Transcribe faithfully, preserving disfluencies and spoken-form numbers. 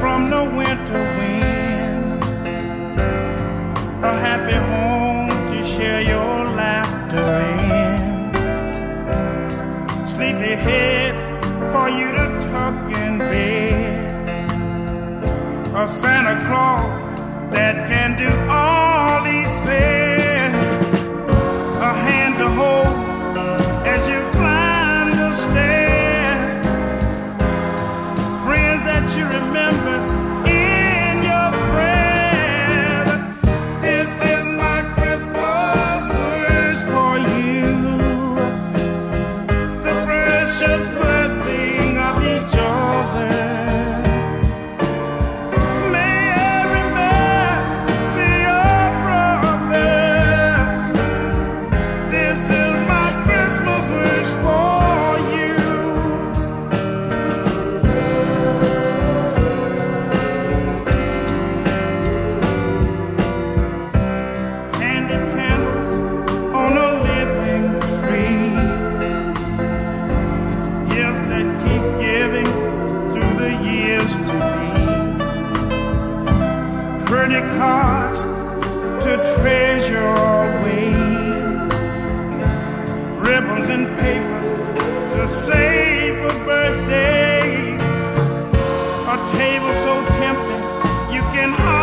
from the winter wind, a happy home to share your laughter in, sleepy heads for you to tuck in bed, a Santa Claus that can do all he said, a hand to hold as you climb the stairs, friends that you remember in your prayer. This is my Christmas wish for you, the precious blessing of each other. Pretty cards to treasure ways, ribbons and paper to save for birthday, a table so tempting you can hardly